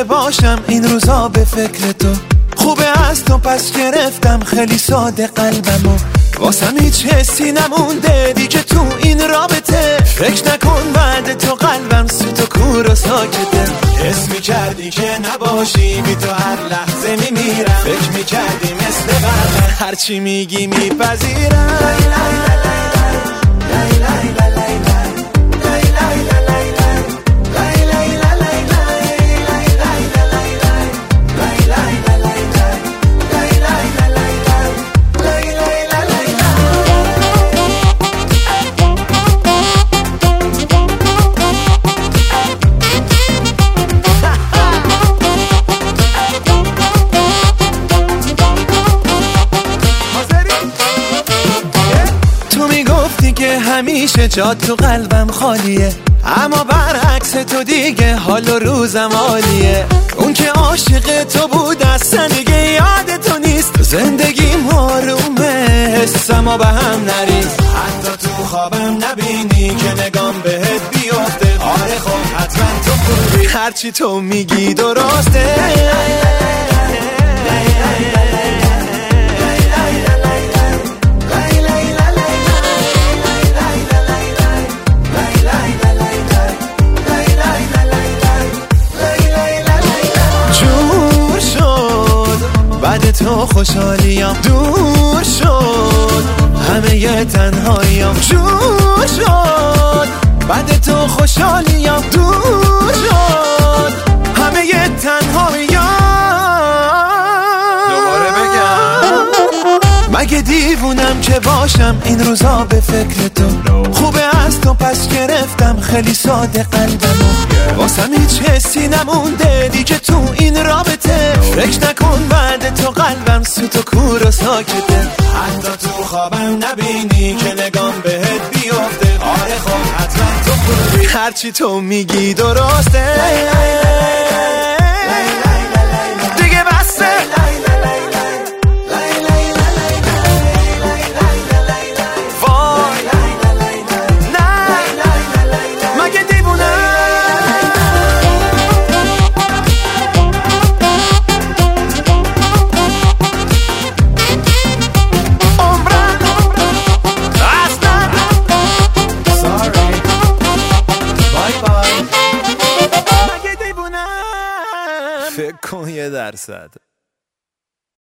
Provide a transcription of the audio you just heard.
که باشم این روزا به فکر تو. خوبه از تو پس گرفتم خیلی ساده قلبمو، واسم هیچ حسی نمونده دیگه تو این رابطه. فکر نکن بعد تو قلبم سوت و کور و ساکته. حس میکردی که نباشی بی تو هر لحظه میمیرم. فکر میکردی مثل قلبم هرچی میگی میپذیرم. که همیشه جات تو قلبم خالیه، اما برعکس تو دیگه حال و روزم عالیه. اون که عاشق تو بود اصلا دیگه یاد تو نیست. زندگیم آرومه حسمو به هم نریز. حتی تو خوابم نبینی که نگام بهت بیفته. آره خب حتما تو خوبی، هرچی تو میگی درسته. بعد تو خوشحالیم دور شد، همه ی تنهاییم جور شد. بعد تو خوشحالیم دور شد، همه ی تنهاییم. دوباره بگم مگه دیوونم که باشم این روزا به فکر تو. خوبه از تو پس گرفتم خیلی ساده قلبمو، واسم هیچ حسی نمونده دیگه تو این رابطه. فکر نکن بعد تو قلبم سوت و کور و ساکته. حتی تو خوابم نبینی که نگام بهت بیفته. آره خب حتما تو خوبی، هرچی تو میگی درسته. دیگه بسته. فکر کن 1%.